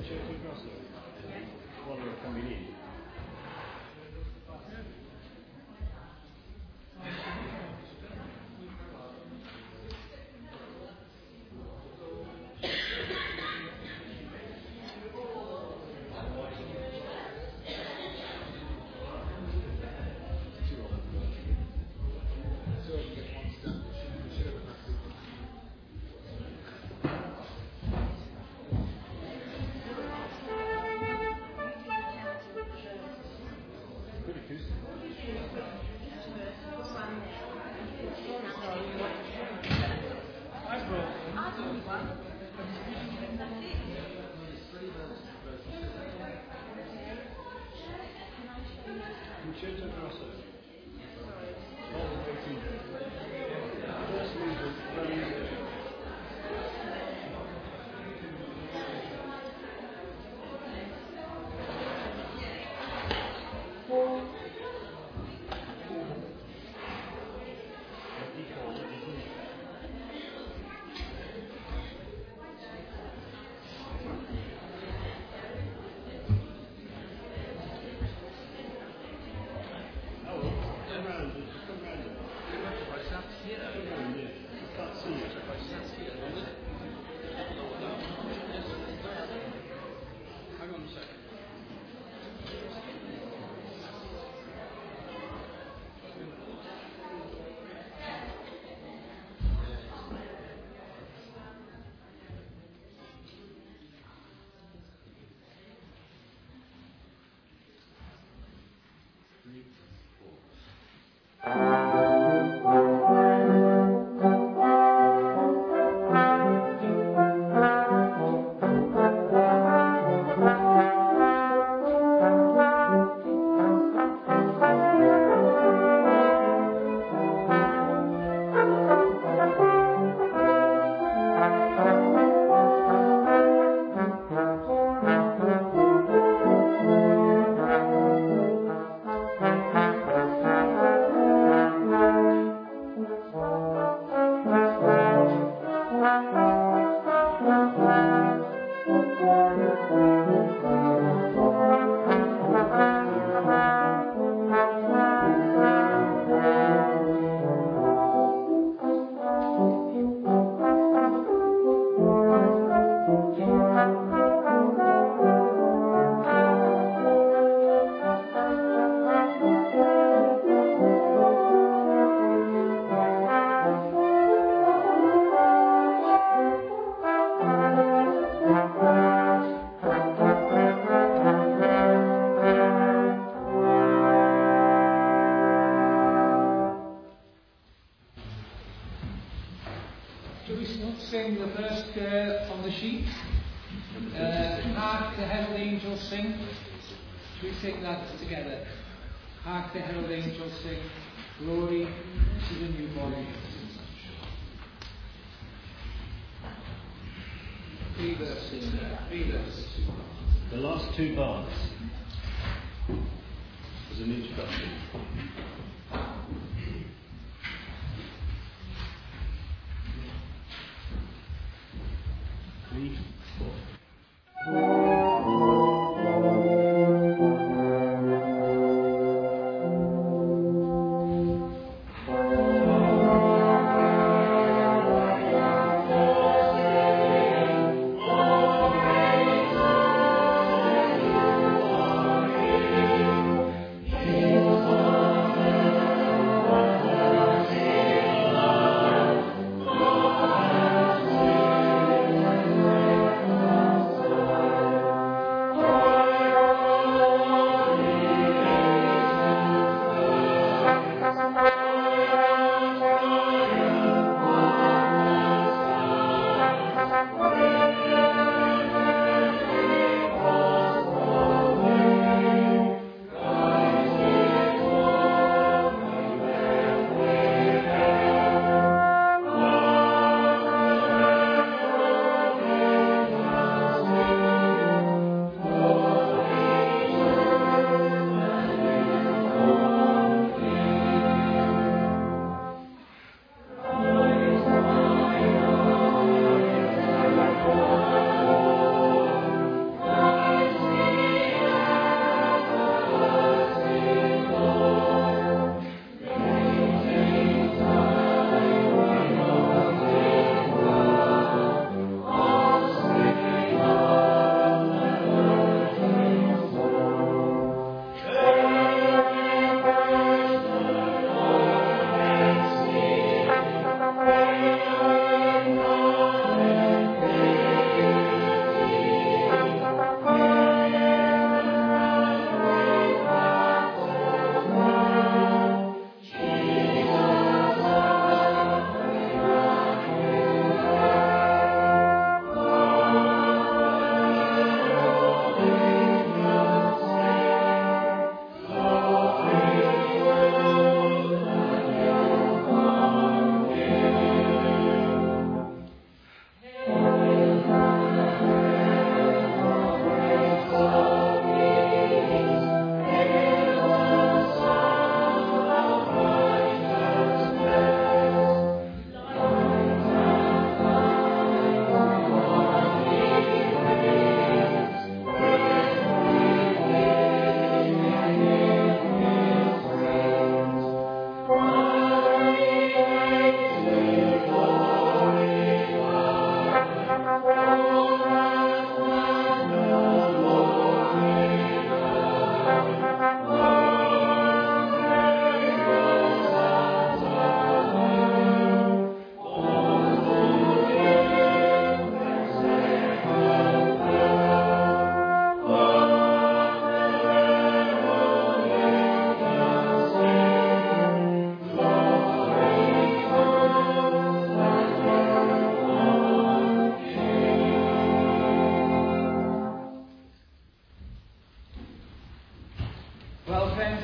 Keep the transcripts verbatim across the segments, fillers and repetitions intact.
The last two bars is an introduction. Three, four. Oh,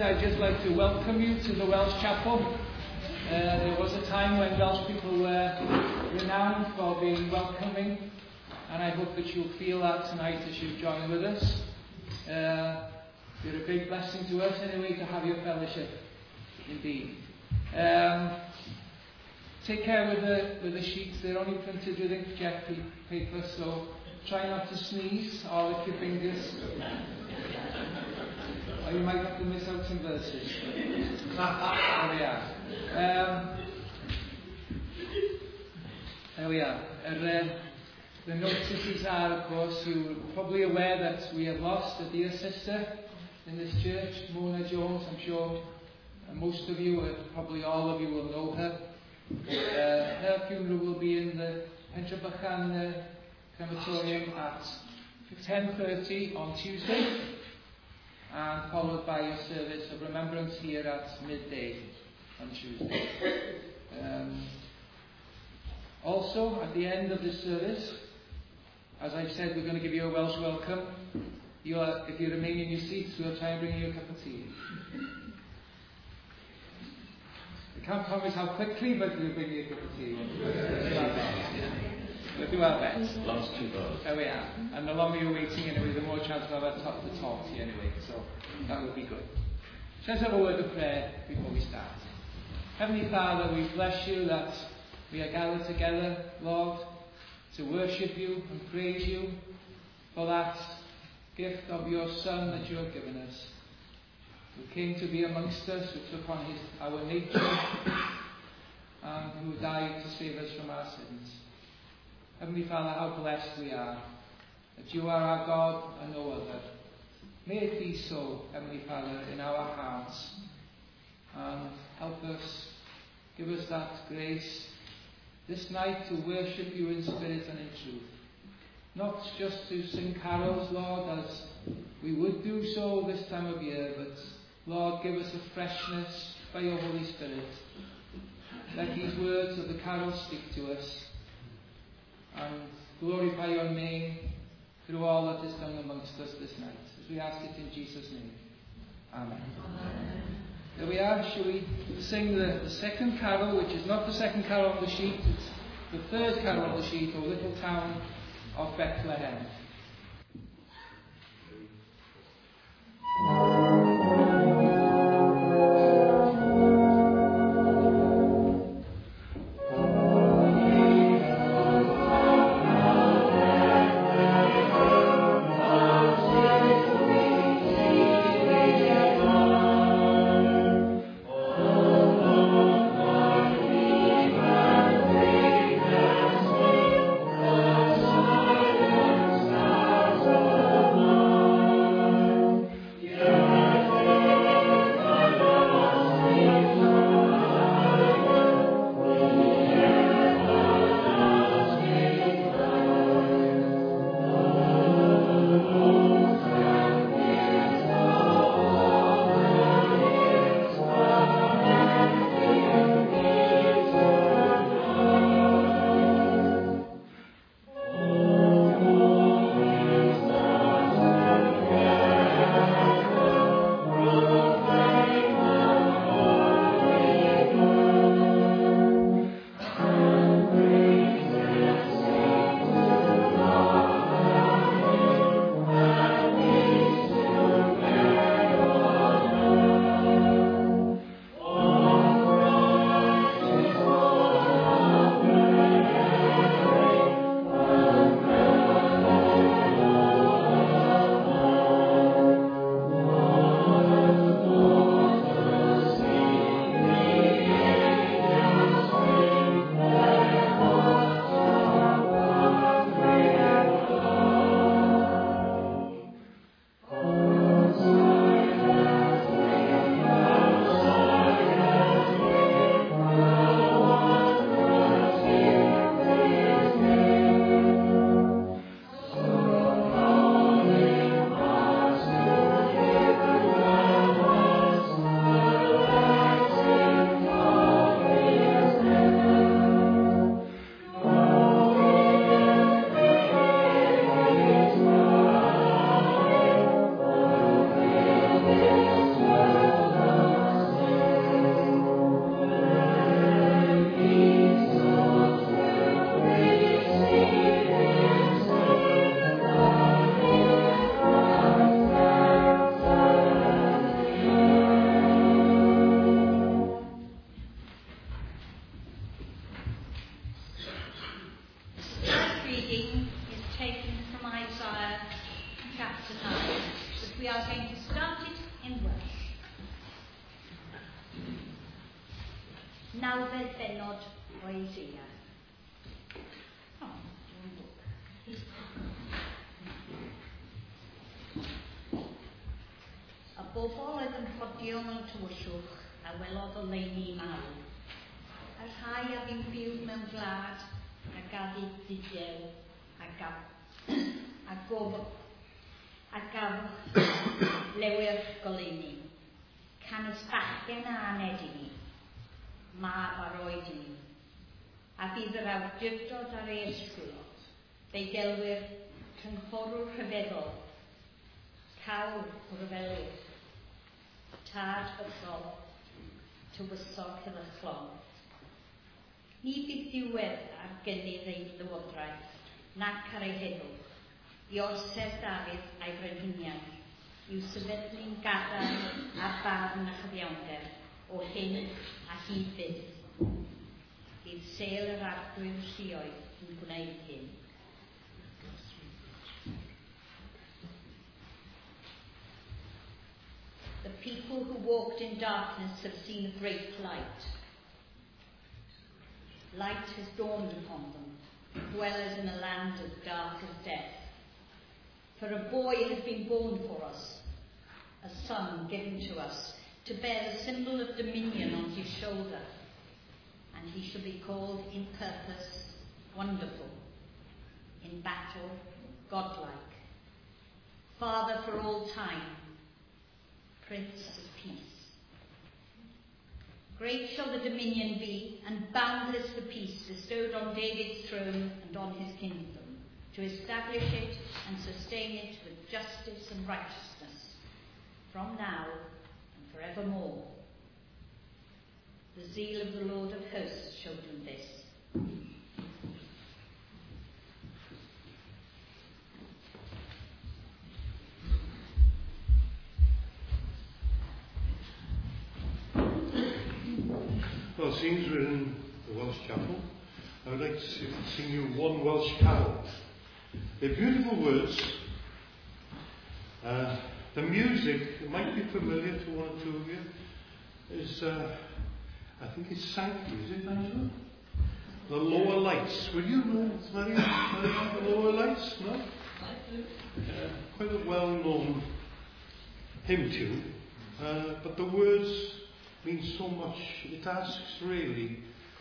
I'd just like to welcome you to the Welsh Chapel. Uh, there was a time when Welsh people were renowned for being welcoming, and I hope that you'll feel that tonight as you join with us. Uh, you're a great blessing to us anyway to have your fellowship, indeed. Um, take care with the, with the sheets. They're only printed with inkjet paper, so try not to sneeze or lick your fingers. Or you might have to miss out some verses. There we are. Um, there we are. And, uh, the notices are, of course, you're probably aware that we have lost a dear sister in this church, Mona Jones. I'm sure uh, most of you, uh, probably all of you, will know her. Uh, her funeral will be in the Pentrabychan uh, crematorium at ten thirty on Tuesday, and followed by a service of remembrance here at midday on Tuesday. Um, also, at the end of this service, as I've said, we're going to give you a Welsh welcome. You are, if you remain in your seats, we'll try and bring you a cup of tea. I can't promise how quickly, but we'll bring you a cup of tea. We'll do our best. Last two bars. There we are. And the longer you're waiting anyway, the more chance we'll have to talk to you anyway. So that will be good. Let's have a word of prayer before we start. Heavenly Father, we bless you that we are gathered together, Lord, to worship you and praise you for that gift of your Son that you have given us, who came to be amongst us, who took on his, our nature, and who died to save us from our sins. Heavenly Father, how blessed we are that you are our God and no other. May it be so, Heavenly Father, in our hearts, and help us, give us that grace this night to worship you in spirit and in truth. Not just to sing carols, Lord, as we would do so this time of year, but Lord, give us a freshness by your Holy Spirit. Let these words of the carols speak to us and glorify your name through all that is done amongst us this night. As we ask it in Jesus' name. Amen. Amen. There we are. Shall we sing the, the second carol, which is not the second carol on the sheet, it's the third carol on the sheet, O Little Town of Bethlehem. Silence reading is taken from Isaiah chapter nine, but we are going to start it in Welsh. Nawfed bennod o Isaiah. Oh, dwi'n book. Y bobl oedd yn rhodio mewn tywyllwch a welodd o leini mawr. Y rhai a fi'n byw mewn gwlad a gadw didew a gaf a gof a gaf lewyr goleuni. Canis bachgen a aned i ni, mab ar oed i ni. A bydd yr awdurdod ar ei ysgwylod, fe'i gelwyr cynghorwr rhyfeddol, cawr o ryfelwyr, tad bythol, tywysog heddychlon. Ni bydd diwedd ar gynnydd ei lywodraeth, nac ar ei heddwch, i orsedd Dafydd a'i brenhiniad, i'w sefydlu'n gadael a barn a chyfiawnder o hyn a hyd fydd. Bydd sel yr arglwyr lluoedd yn gwneud hyn. The people who walked in darkness have seen a great light. Light has dawned upon them, dwellers in a land as dark as death. For a boy has been born for us, a son given to us, to bear the symbol of dominion on his shoulder, and he shall be called in purpose Wonderful, in battle Godlike, Father for all time, Prince of Peace. Great shall the dominion be, and boundless the peace bestowed on David's throne and on his kingdom, to establish it and sustain it with justice and righteousness, from now and forevermore. The zeal of the Lord of hosts showed them this. Well, since we're in the Welsh Chapel, I would like to sing you one Welsh carol. They're beautiful words. Uh, the music might be familiar to one or two of you. Is uh, I think it's Sanctuary, is it, Angela? The Lower Lights. Will you know Maria, Maria, the Lower Lights? No? Uh, quite a well-known hymn tune, uh, but the words mean so much. It asks really,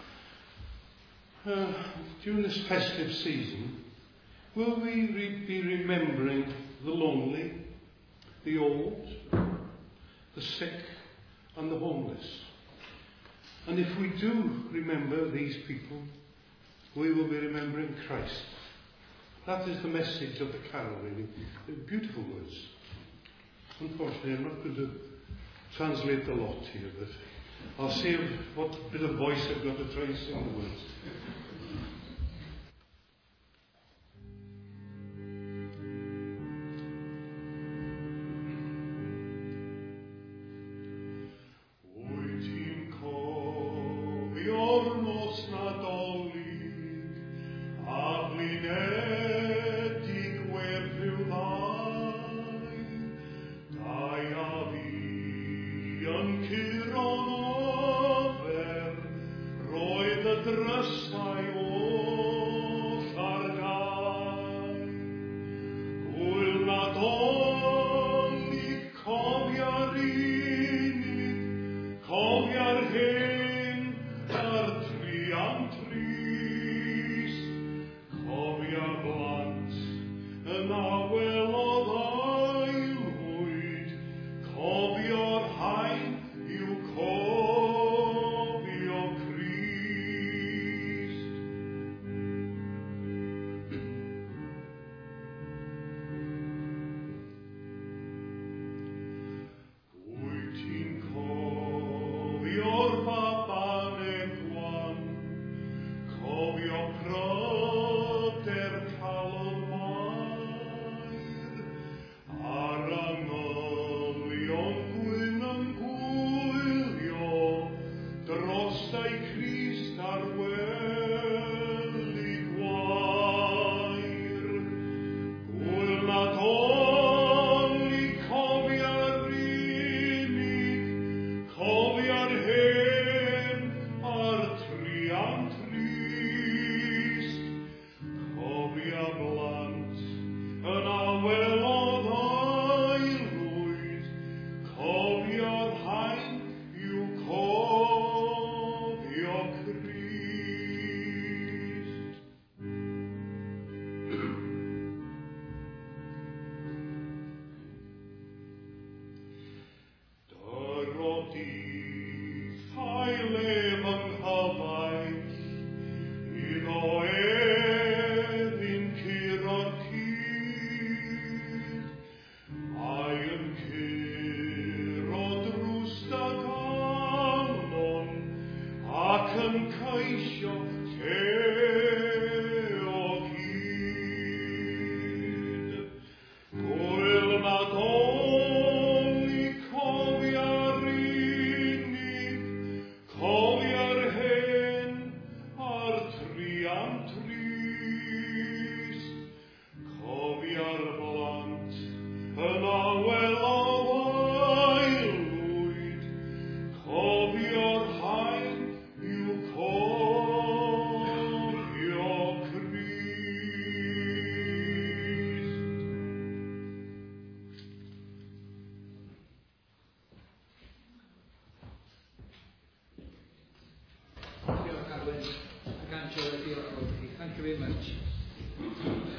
uh, during this festive season, will we re- be remembering the lonely, the old, the sick, and the homeless? And if we do remember these people, we will be remembering Christ. That is the message of the carol, really. They're beautiful words. Unfortunately, I'm not going to translate a lot here, but I'll see what bit of voice I've got to try and sing the words. Roedd y drysau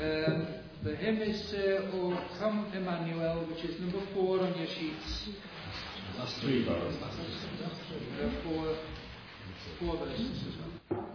Um, the hymn is uh, O Come Emmanuel, which is number four on your sheets. That's three bars. Uh, four, four verses as well.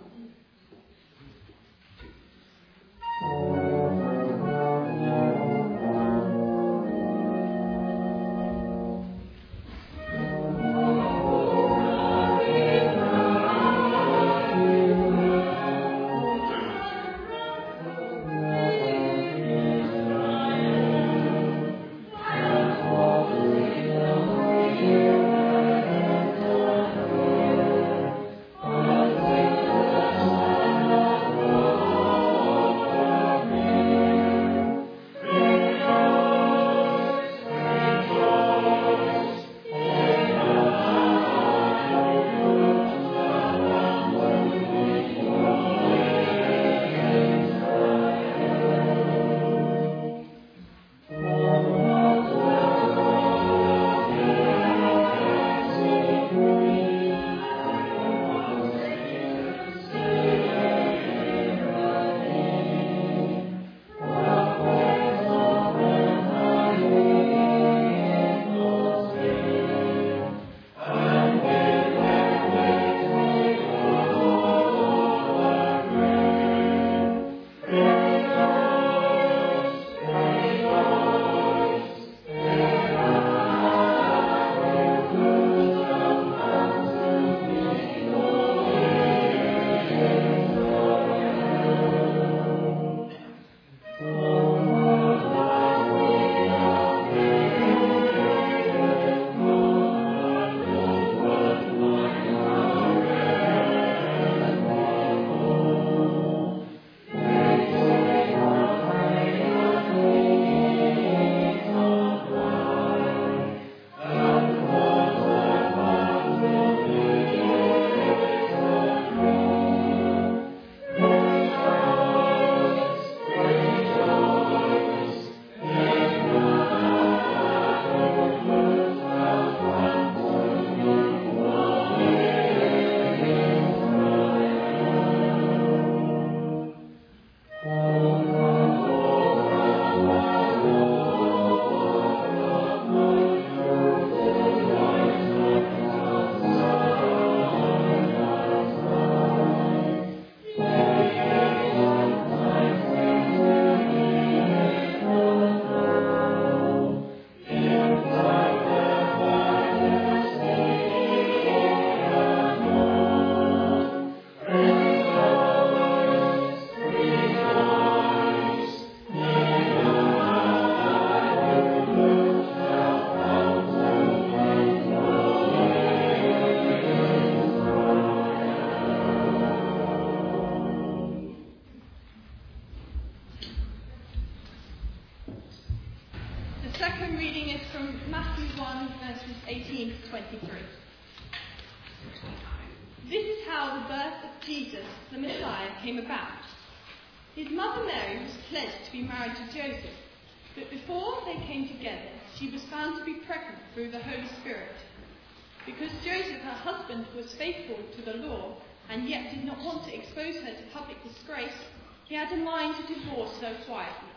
Was faithful to the law and yet did not want to expose her to public disgrace, he had in mind to divorce her quietly.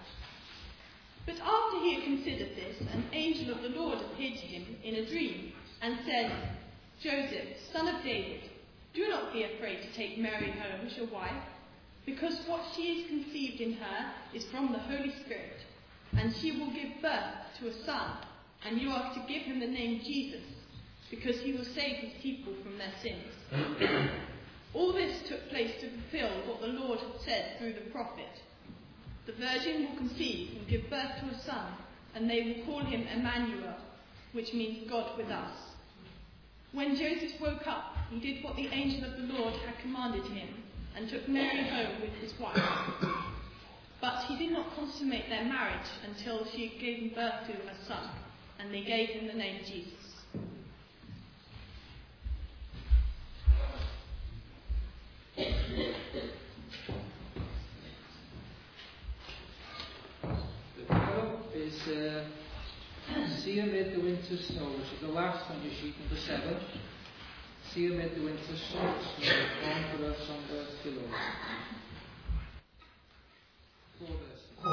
But after he had considered this, an angel of the Lord appeared to him in a dream and said, Joseph, son of David, do not be afraid to take Mary home as your wife, because what she is conceived in her is from the Holy Spirit, and she will give birth to a son, and you are to give him the name Jesus, because he will save his people from their sins. All this took place to fulfill what the Lord had said through the prophet. The virgin will conceive and give birth to a son, and they will call him Emmanuel, which means God with us. When Joseph woke up, he did what the angel of the Lord had commanded him, and took Mary home with his wife. But he did not consummate their marriage until she had given birth to a son, and they gave him the name Jesus. The title is uh, See Amid the Winter Snow, which is the last on your sheet, number seven. See Amid the Winter Snows, one for us on the pillows. Four verses.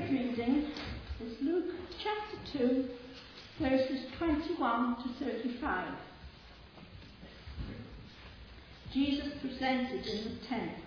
word reading is Luke chapter two, verses twenty-one to thirty-five. Jesus presented in the temple.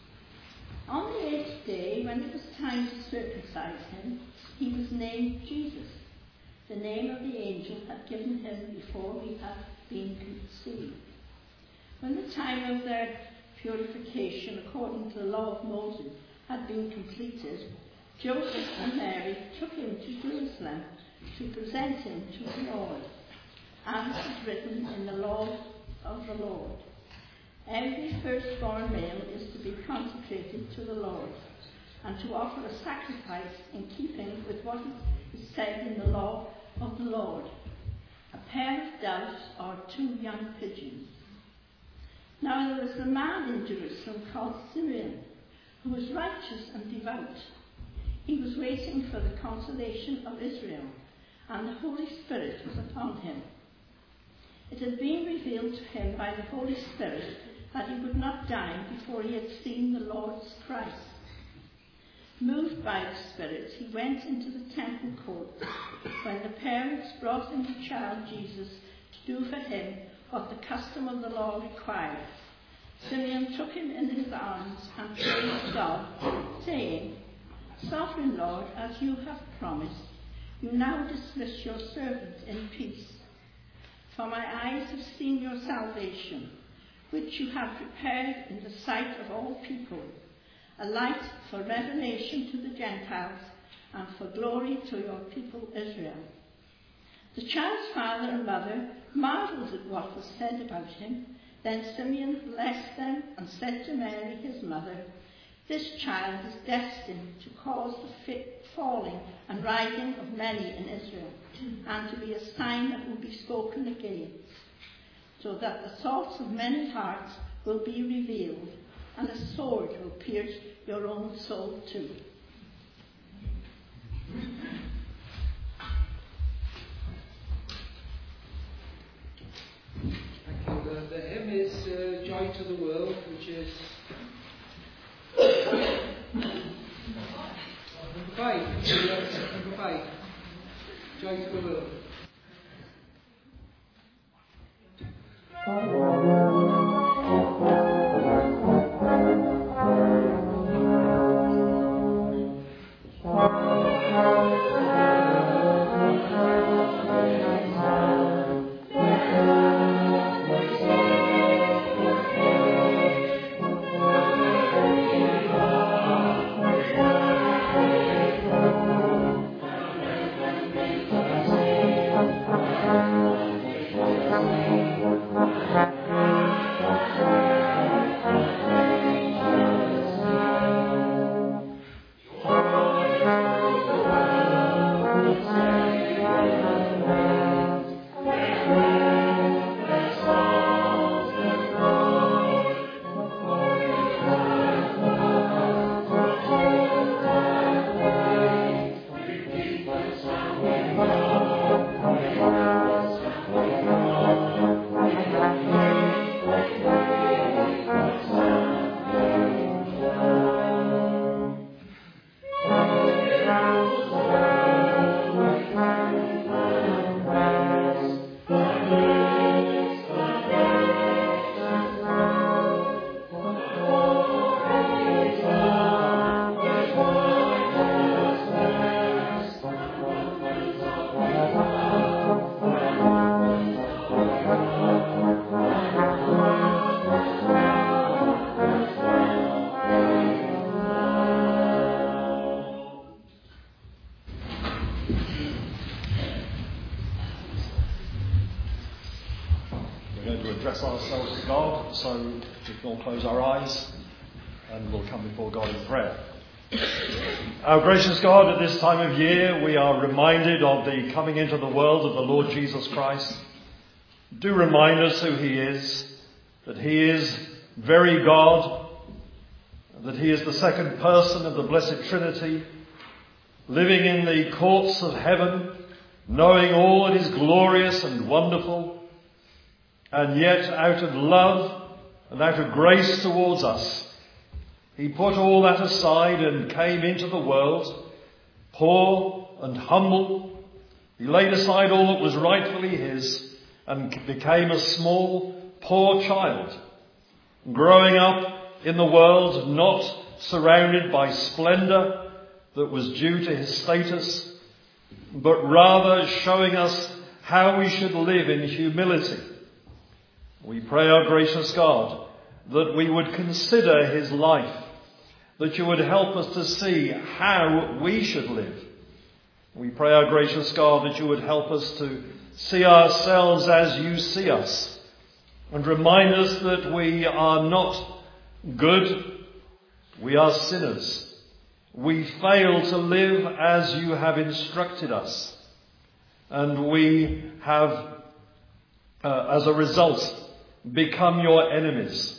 On the eighth day, when it was time to circumcise him, he was named Jesus, the name of the angel had given him before he had been conceived. When the time of their purification according to the law of Moses had been completed, Joseph and Mary took him to Jerusalem to present him to the Lord, as is written in the law of the Lord. Every firstborn male is to be consecrated to the Lord, and to offer a sacrifice in keeping with what is said in the law of the Lord, a pair of doves or two young pigeons. Now there was a man in Jerusalem called Simeon, who was righteous and devout. He was waiting for the consolation of Israel, and the Holy Spirit was upon him. It had been revealed to him by the Holy Spirit that he would not die before he had seen the Lord's Christ. Moved by the Spirit, he went into the temple courts when the parents brought in the child Jesus to do for him what the custom of the law required. Simeon took him in his arms and praised God, saying, "Sovereign Lord, as you have promised, you now dismiss your servant in peace. For my eyes have seen your salvation, which you have prepared in the sight of all people, a light for revelation to the Gentiles and for glory to your people Israel." The child's father and mother marvelled at what was said about him. Then Simeon blessed them and said to Mary his mother, "This child is destined to cause the fit falling and rising of many in Israel, and to be a sign that will be spoken against, so that the thoughts of many hearts will be revealed, and a sword will pierce your own soul too." Thank you. The, the hymn is uh, Joy to the World, which is number five. Yes, number five. Joy to the World. Address ourselves to God, so we can all close our eyes and we'll come before God in prayer. Our gracious God, at this time of year we are reminded of the coming into the world of the Lord Jesus Christ. Do remind us who he is, that he is very God, that he is the second person of the Blessed Trinity, living in the courts of heaven, knowing all that is glorious and wonderful, and yet out of love and out of grace towards us, he put all that aside and came into the world poor and humble. He laid aside all that was rightfully his and became a small, poor child, growing up in the world not surrounded by splendour that was due to his status, but rather showing us how we should live in humility. We pray, our gracious God, that we would consider his life, that you would help us to see how we should live. We pray, our gracious God, that you would help us to see ourselves as you see us, and remind us that we are not good, we are sinners. We fail to live as you have instructed us, and we have, uh, as a result, become your enemies.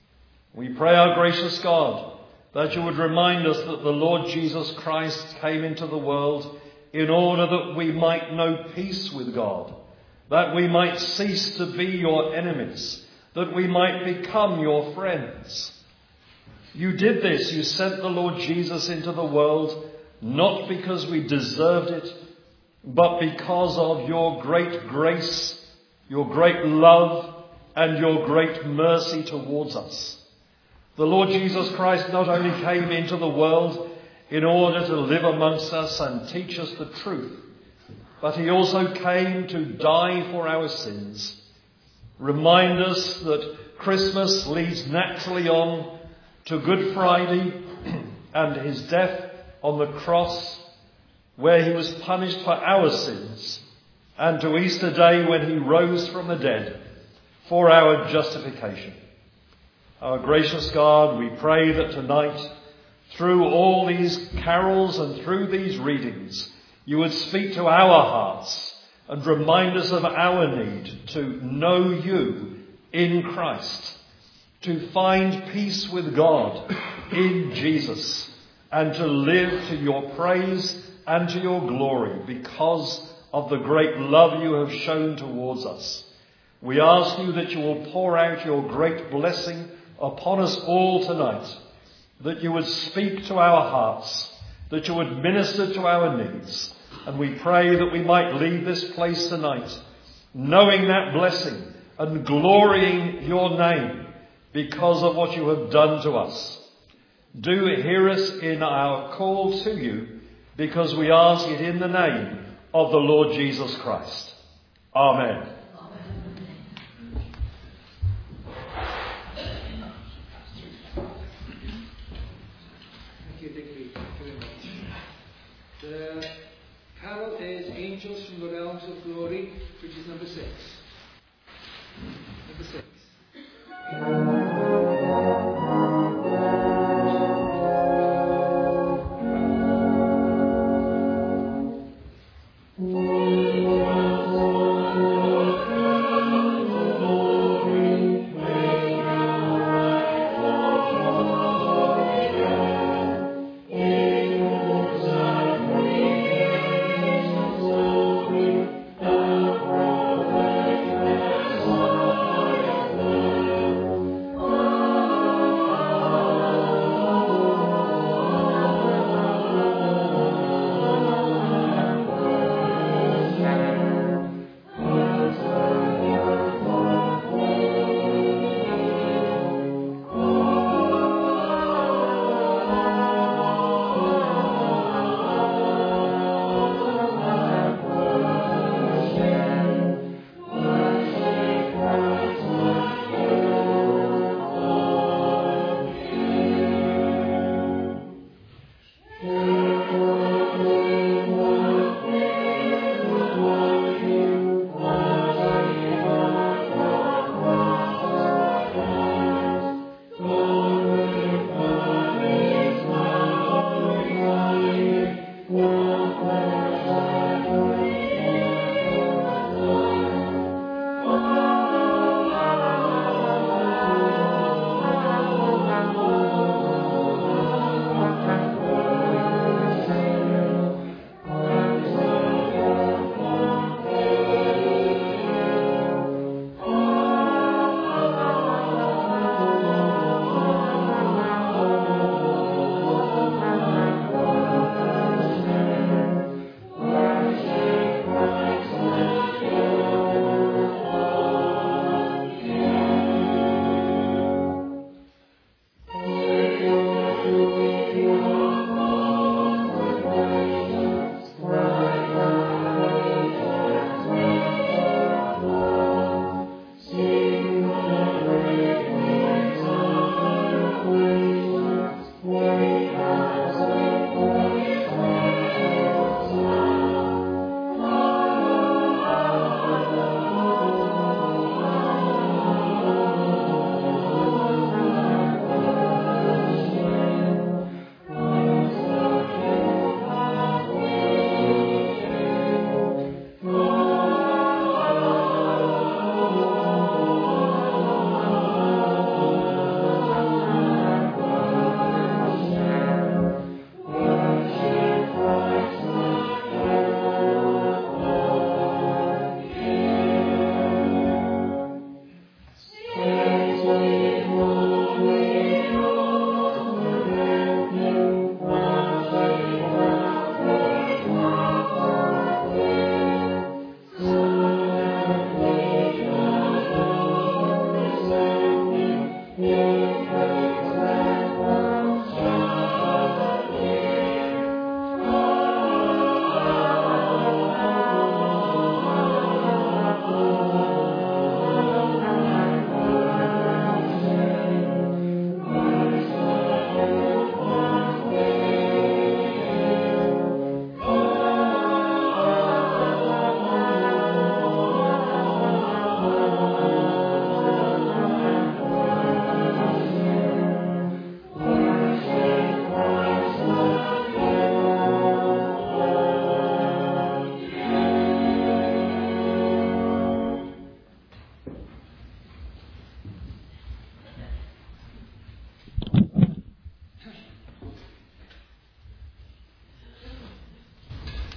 We pray, our gracious God, that you would remind us that the Lord Jesus Christ came into the world in order that we might know peace with God, that we might cease to be your enemies, that we might become your friends. You did this. You sent the Lord Jesus into the world not because we deserved it, but because of your great grace, your great love, and your great mercy towards us. The Lord Jesus Christ not only came into the world in order to live amongst us and teach us the truth, but he also came to die for our sins. Remind us that Christmas leads naturally on to Good Friday and his death on the cross, where he was punished for our sins, and to Easter Day when he rose from the dead for our justification. Our gracious God, we pray that tonight, through all these carols and through these readings, you would speak to our hearts and remind us of our need to know you in Christ, to find peace with God in Jesus, and to live to your praise and to your glory because of the great love you have shown towards us. We ask you that you will pour out your great blessing upon us all tonight, that you would speak to our hearts, that you would minister to our needs. And we pray that we might leave this place tonight knowing that blessing and glorying your name because of what you have done to us. Do hear us in our call to you, because we ask it in the name of the Lord Jesus Christ. Amen. The carol is Angels from the Realms of Glory, which is number six. Number six. Thank you.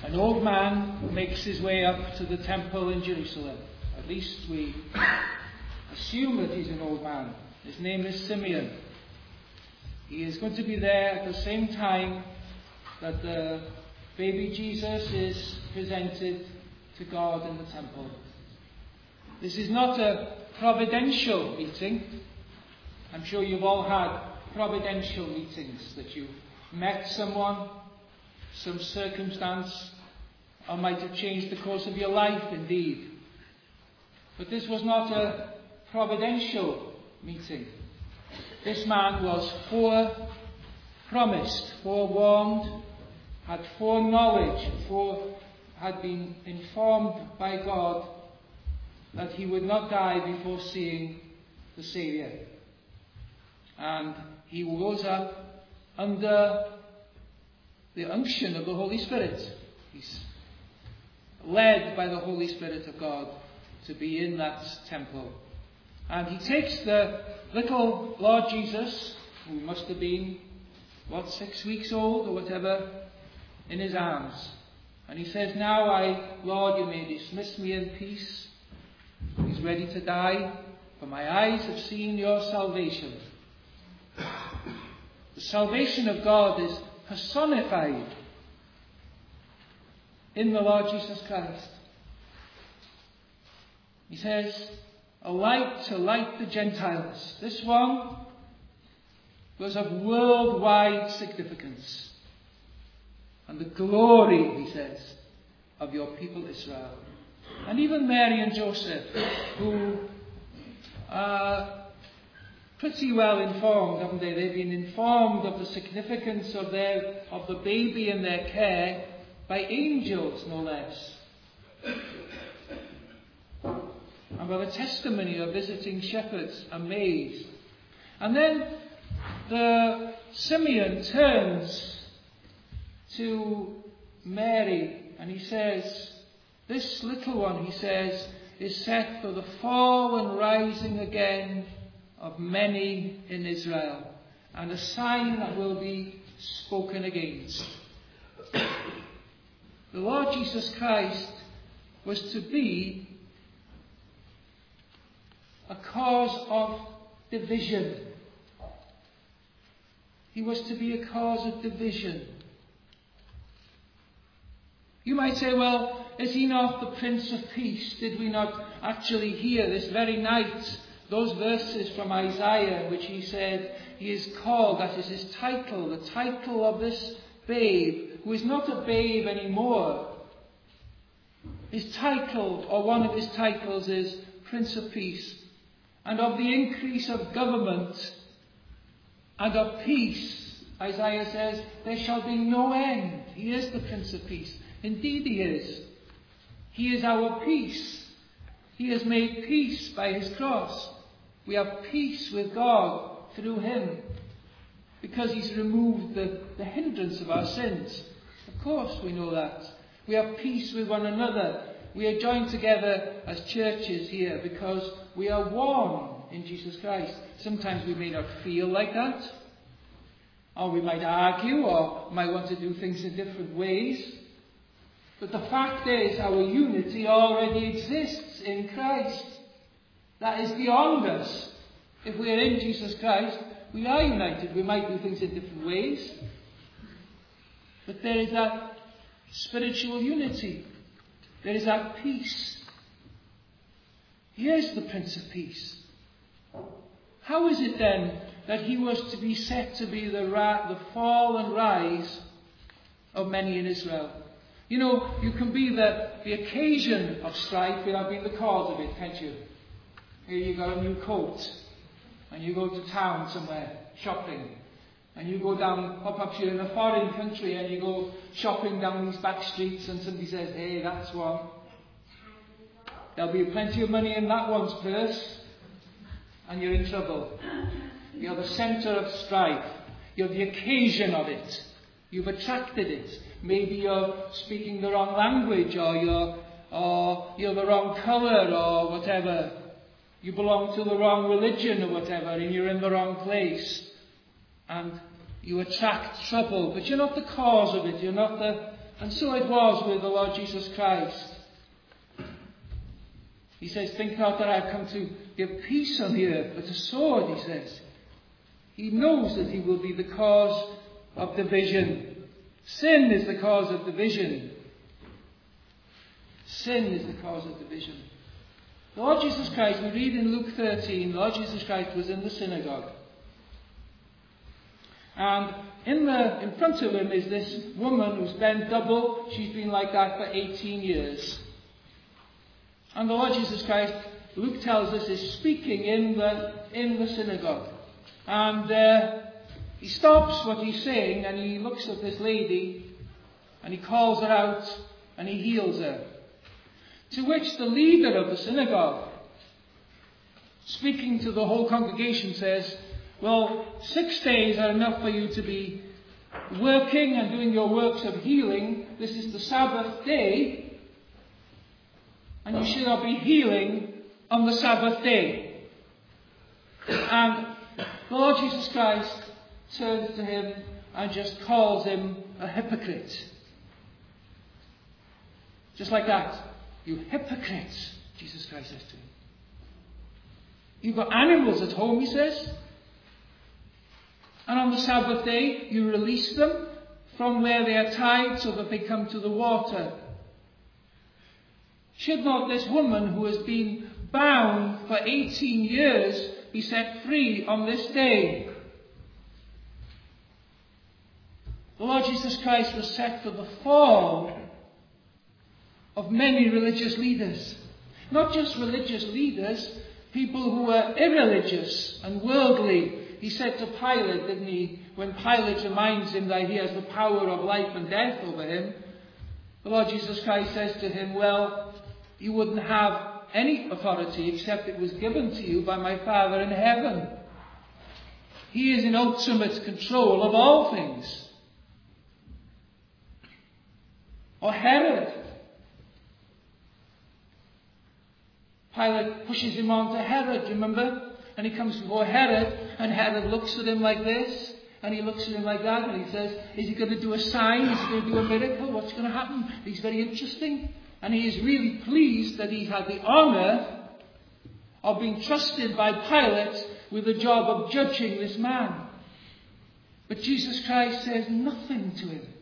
an old man makes his way up to the temple in Jerusalem. At least we assume that he's an old man. His name is Simeon. He is going to be there at the same time that the baby Jesus is presented to God in the temple. This is not a providential meeting. I'm sure you've all had providential meetings, that you've met someone, some circumstance, or might have changed the course of your life indeed. But this was not a providential meeting. This man was fore-promised, forewarned, had foreknowledge, fore, had been informed by God that he would not die before seeing the Saviour. And he rose up under the unction of the Holy Spirit. He's led by the Holy Spirit of God to be in that temple. And he takes the little Lord Jesus, who must have been, what, six weeks old or whatever, in his arms. And he says, "Now I, Lord, you may dismiss me in peace." He's ready to die, for my eyes have seen your salvation. The salvation of God is personified in the Lord Jesus Christ. He says, "A light to light the Gentiles." This one was of worldwide significance. And the glory, he says, of your people Israel. And even Mary and Joseph, who are pretty well informed, haven't they? They've been informed of the significance of their of the baby in their care by angels, no less. And by the testimony of visiting shepherds, amazed. And then the Simeon turns to Mary and he says, "This little one," he says, "is set for the fall and rising again of many in Israel, and a sign that will be spoken against." The Lord Jesus Christ was to be a cause of division. He was to be a cause of division. You might say, well, is he not the Prince of Peace? Did we not actually hear this very night those verses from Isaiah in which he said he is called, that is his title, the title of this babe, who is not a babe anymore. His title, or one of his titles, is Prince of Peace. And of the increase of government and of peace, Isaiah says, there shall be no end. He is the Prince of Peace. Indeed he is. He is our peace. He has made peace by his cross. We have peace with God through him, because he's removed the, the hindrance of our sins. Of course we know that. We have peace with one another. We are joined together as churches here because we are one in Jesus Christ. Sometimes we may not feel like that, or we might argue, or might want to do things in different ways. But the fact is, our unity already exists in Christ. That is beyond us. If we are in Jesus Christ, we are united. We might do things in different ways, but there is that spiritual unity. There is that peace. He is the Prince of Peace. How is it then that he was to be set to be the, ra- the fall and rise of many in Israel? You know, you can be the, the occasion of strife without being the cause of it, can't you? Here you got a new coat, and you go to town somewhere, shopping, and you go down, or perhaps you're in a foreign country, and you go shopping down these back streets, and somebody says, "Hey, that's one." There'll be plenty of money in that one's purse, and you're in trouble. You're the centre of strife. You're the occasion of it. You've attracted it. Maybe you're speaking the wrong language, or you're, or you're the wrong colour, or whatever. You belong to the wrong religion, or whatever, and you're in the wrong place. And you attract trouble, but you're not the cause of it. You're not the, And so it was with the Lord Jesus Christ. He says, think not that I have come to give peace on the earth, but a sword, he says. He knows that he will be the cause of division. Sin is the cause of division. Sin is the cause of division. The Lord Jesus Christ, we read in Luke thirteen, the Lord Jesus Christ was in the synagogue. And in the in front of him is this woman who's bent double. She's been like that for eighteen years. And the Lord Jesus Christ, Luke tells us, is speaking in the in the synagogue. And uh, he stops what he's saying and he looks at this lady and he calls her out and he heals her. To which the leader of the synagogue, speaking to the whole congregation, says, well, six days are enough for you to be working and doing your works of healing. This is the Sabbath day, and you should not be healing on the Sabbath day. And the Lord Jesus Christ turns to him and just calls him a hypocrite. Just like that. You hypocrites, Jesus Christ says to him. You've got animals at home, he says. And on the Sabbath day, you release them from where they are tied so that they come to the water. Should not this woman who has been bound for eighteen years be set free on this day? The Lord Jesus Christ was set for the fall of many religious leaders. Not just religious leaders, people who were irreligious and worldly. He said to Pilate, didn't he, when Pilate reminds him that he has the power of life and death over him, the Lord Jesus Christ says to him, well, you wouldn't have any authority except it was given to you by my Father in heaven. He is in ultimate control of all things. Or Herod. Pilate pushes him on to Herod, remember? And he comes before Herod, and Herod looks at him like this, and he looks at him like that, and he says, is he going to do a sign? Is he going to do a miracle? What's going to happen? He's very interesting. And he is really pleased that he had the honour of being trusted by Pilate with the job of judging this man. But Jesus Christ says nothing to him.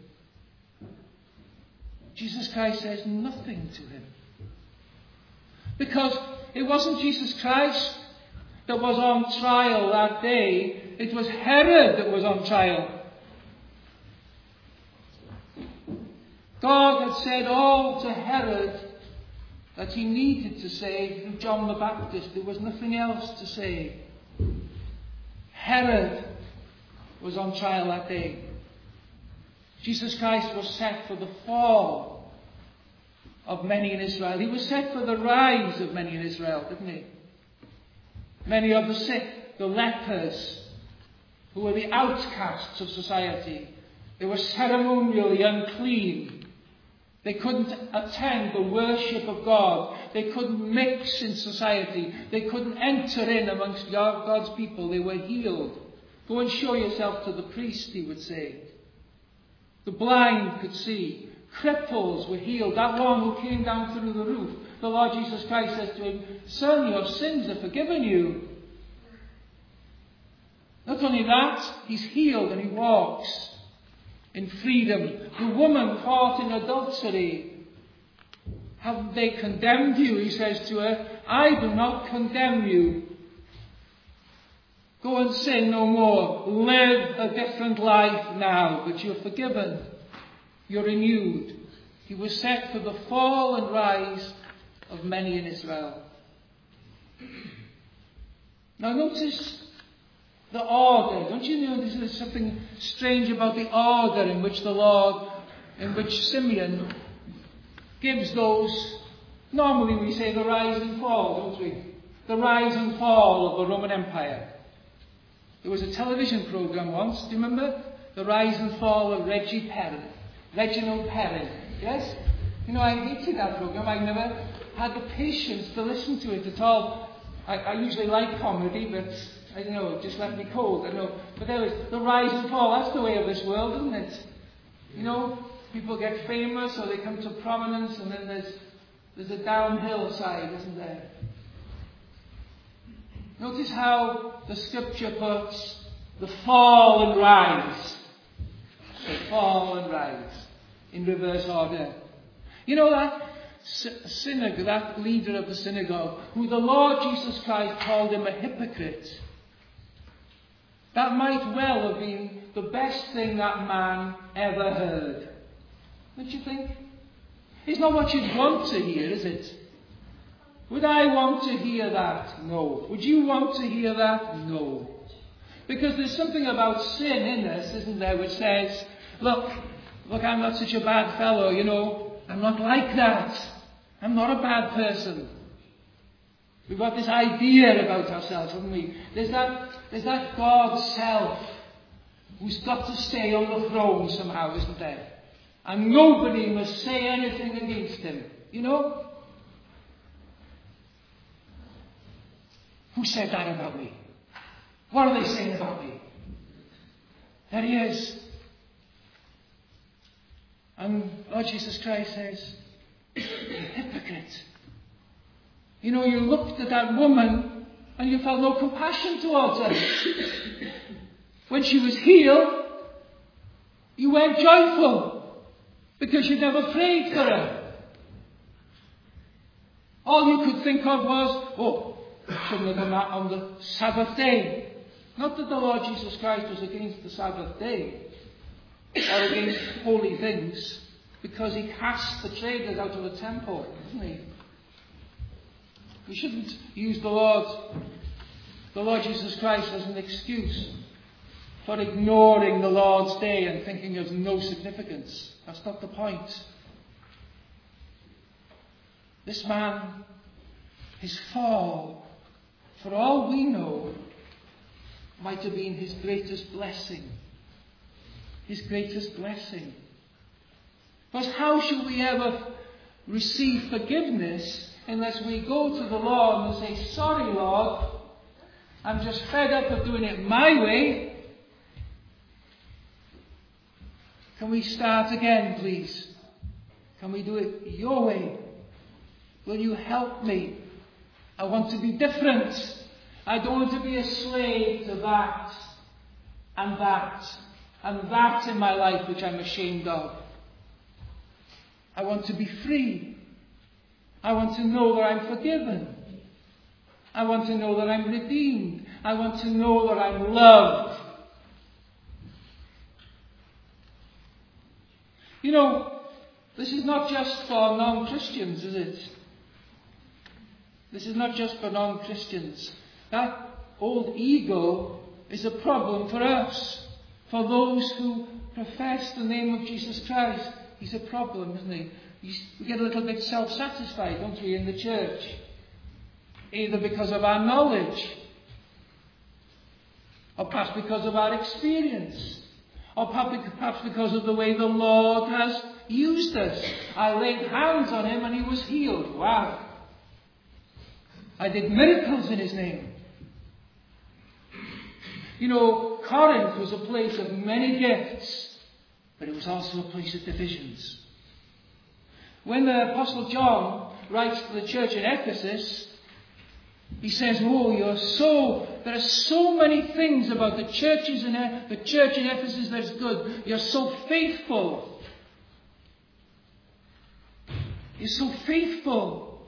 Jesus Christ says nothing to him. Because it wasn't Jesus Christ that was on trial that day. It was Herod that was on trial. God had said all to Herod that he needed to say through John the Baptist. There was nothing else to say. Herod was on trial that day. Jesus Christ was set for the fall of many in Israel. He was set for the rise of many in Israel, didn't he? Many of the sick, the lepers, who were the outcasts of society. They were ceremonially unclean. They couldn't attend the worship of God. They couldn't mix in society. They couldn't enter in amongst God's people. They were healed. Go and show yourself to the priest, he would say. The blind could see. Cripples were healed. That one who came down through the roof. The Lord Jesus Christ says to him, son, your sins are forgiven you. Not only that, he's healed and he walks in freedom. The woman caught in adultery, haven't they condemned you? He says to her, I do not condemn you. Go and sin no more. Live a different life now, but you're forgiven. You're renewed. He was set for the fall and rise of many in Israel. Now notice the order. Don't you know there's something strange about the order in which the Lord, in which Simeon gives those, normally we say the rise and fall, don't we? The rise and fall of the Roman Empire. There was a television program once, do you remember? The rise and fall of Reggie Perrin. Reginald Perrin. Yes? You know, I hated that program. I never had the patience to listen to it at all. I, I usually like comedy, but I don't know, it just left me cold. I don't know. But there was the rise and fall. That's the way of this world, isn't it? You know, people get famous or they come to prominence, and then there's, there's a downhill side, isn't there? Notice how the scripture puts the fall and rise. The fall and rise in reverse order. You know that synagogue, that leader of the synagogue, who the Lord Jesus Christ called him a hypocrite. That might well have been the best thing that man ever heard. Don't you think? It's not what you'd want to hear, is it? Would I want to hear that? No. Would you want to hear that? No. Because there's something about sin in us, isn't there, which says, look, look, I'm not such a bad fellow, you know. I'm not like that. I'm not a bad person. We've got this idea about ourselves, haven't we? There's that, there's that God self who's got to stay on the throne somehow, isn't there? And nobody must say anything against him. You know? Who said that about me? What are they saying about me? There he is. And Lord Jesus Christ says, "You hypocrite." You know, you looked at that woman and you felt no compassion towards her. When she was healed, you weren't joyful because you'd never prayed for her. All you could think of was, oh, I shouldn't have done that on the Sabbath day. Not that the Lord Jesus Christ was against the Sabbath day or against holy things, because he cast the traders out of the temple, didn't he? We shouldn't use the Lord, the Lord Jesus Christ as an excuse for ignoring the Lord's day and thinking of no significance. That's not the point. This man, his fall, for all we know, might have been his greatest blessing. His greatest blessing. Because how should we ever receive forgiveness unless we go to the Lord and say, sorry, Lord, I'm just fed up of doing it my way. Can we start again, please? Can we do it your way? Will you help me? I want to be different. I don't want to be a slave to that and that and that in my life which I'm ashamed of. I want to be free. I want to know that I'm forgiven. I want to know that I'm redeemed. I want to know that I'm loved. You know, this is not just for non-Christians, is it? This is not just for non-Christians. That old ego is a problem for us. For those who profess the name of Jesus Christ, he's a problem, isn't he? We get a little bit self-satisfied, don't we, in the church? Either because of our knowledge, or perhaps because of our experience, or perhaps because of the way the Lord has used us. I laid hands on him and he was healed. Wow. I did miracles in his name. You know, Corinth was a place of many gifts, but it was also a place of divisions. When the Apostle John writes to the church in Ephesus, he says, oh, you're so, there are so many things about the churches in the church in Ephesus that's good. You're so faithful. You're so faithful.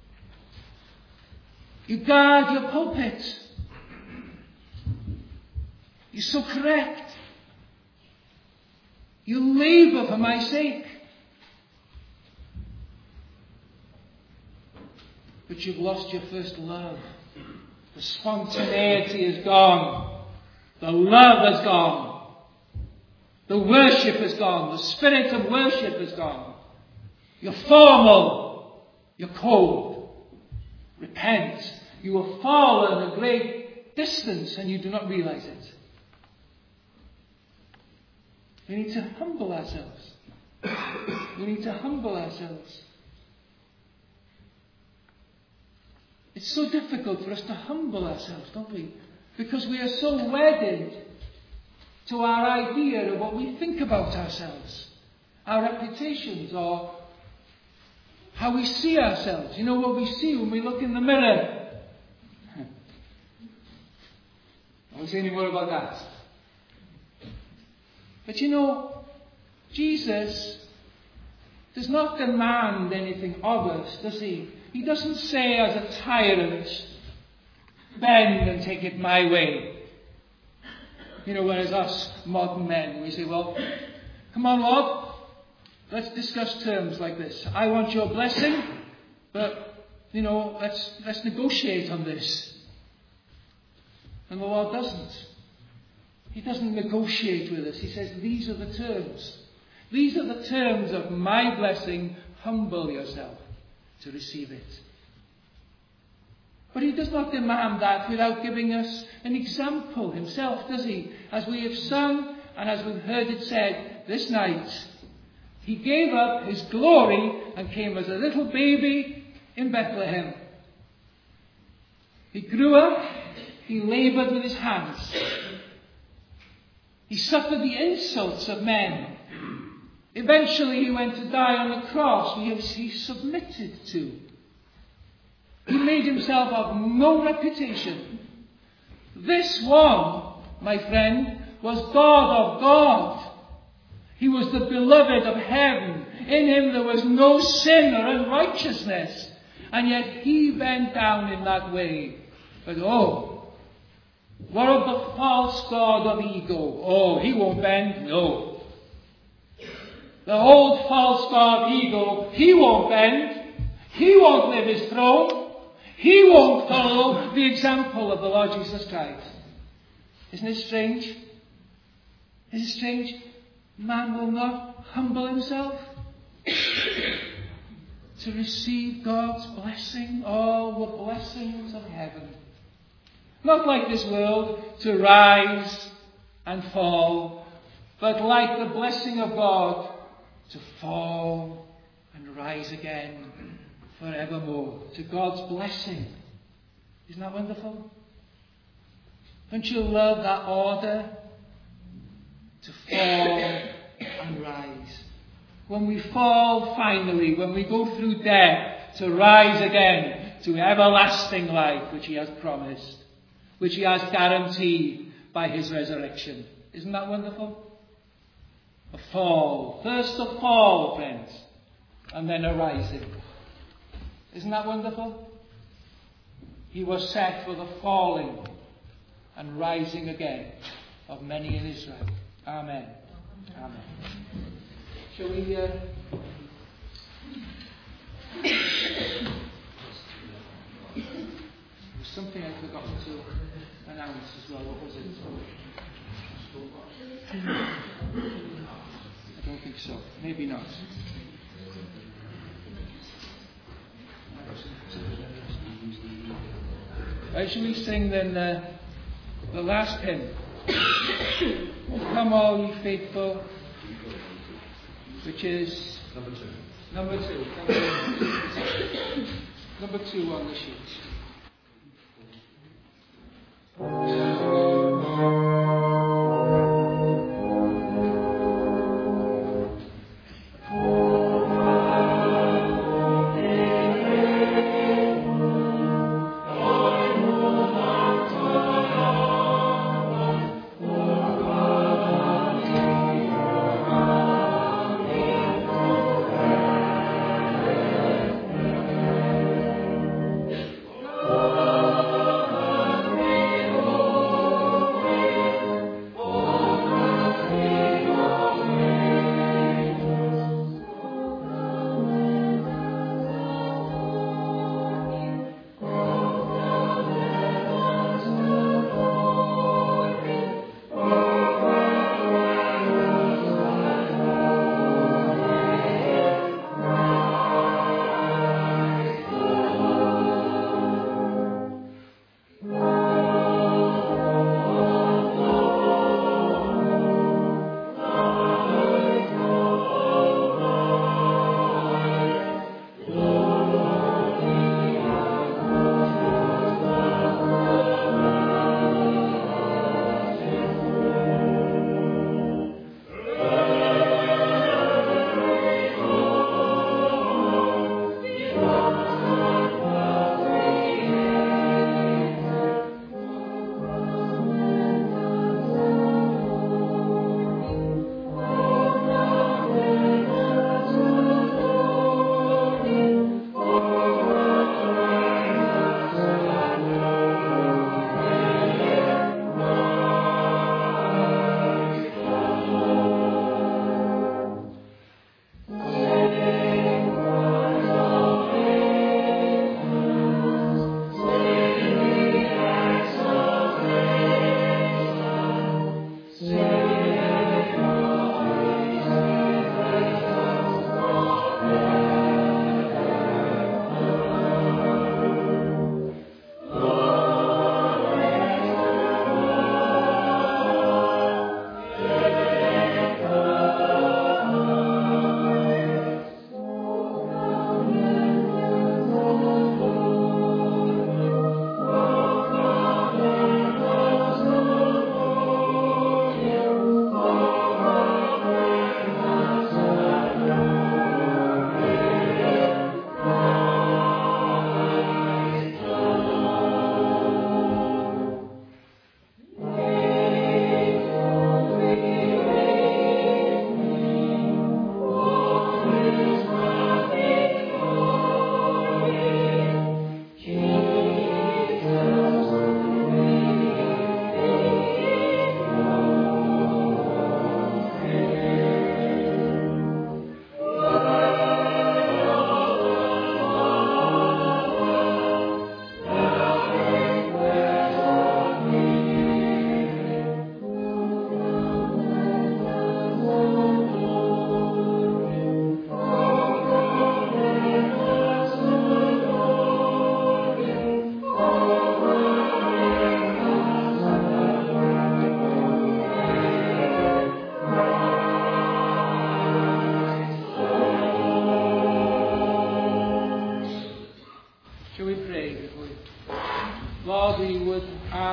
You guard your pulpit. You're so correct. You labour for my sake. But you've lost your first love. The spontaneity is gone. The love has gone. The worship is gone. The spirit of worship is gone. You're formal. You're cold. Repent. You have fallen a great distance and you do not realize it. We need to humble ourselves. We need to humble ourselves. It's so difficult for us to humble ourselves, don't we? Because we are so wedded to our idea of what we think about ourselves. our reputations, or how we see ourselves. You know what we see when we look in the mirror. I won't say any more about that. But you know, Jesus does not demand anything of us, does he? He doesn't say as a tyrant, bend and take it my way. You know, whereas us modern men, we say, well, come on, Lord, let's discuss terms like this. I want your blessing, but, you know, let's, let's negotiate on this. And the Lord doesn't. He doesn't negotiate with us. He says, these are the terms. These are the terms of my blessing. Humble yourself to receive it. But he does not demand that without giving us an example himself, does he? As we have sung and as we've heard it said this night, he gave up his glory and came as a little baby in Bethlehem. He grew up, he laboured with his hands. He suffered the insults of men. Eventually he went to die on the cross. He, he submitted to. He made himself of no reputation. This one, my friend, was God of God. He was the beloved of heaven. In him there was no sin or unrighteousness. And yet he bent down in that way. But oh, what of the false god of ego? Oh, he won't bend? No. The old false god ego, he won't bend. He won't leave his throne. He won't follow the example of the Lord Jesus Christ. Isn't it strange? Isn't it strange? Man will not humble himself to receive God's blessing, all the blessings of heaven. Not like this world, to rise and fall, but like the blessing of God, to fall and rise again forevermore. To God's blessing. Isn't that wonderful? Don't you love that order? To fall and rise. When we fall finally, when we go through death, to rise again to everlasting life, which he has promised, which he has guaranteed by his resurrection. Isn't that wonderful? A fall. First a fall, friends, and then a rising. Isn't that wonderful? He was set for the falling and rising again of many in Israel. Amen. Amen. Shall we... Uh... There's something I forgot to announce as well. What was it? I don't think so. Maybe not. Right, shall we sing then uh, the last hymn? Come all ye faithful, which is number two. Number two. Number two on the sheet.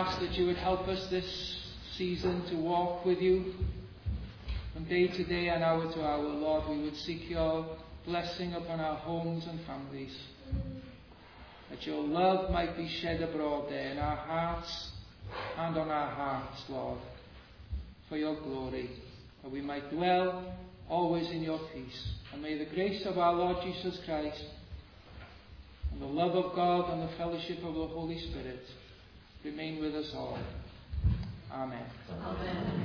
ask that you would help us this season to walk with you from day to day and hour to hour. Lord, we would seek your blessing upon our homes and families. That your love might be shed abroad there in our hearts and on our hearts, Lord, for your glory. That we might dwell always in your peace. And may the grace of our Lord Jesus Christ and the love of God and the fellowship of the Holy Spirit remain with us all. Amen. Amen.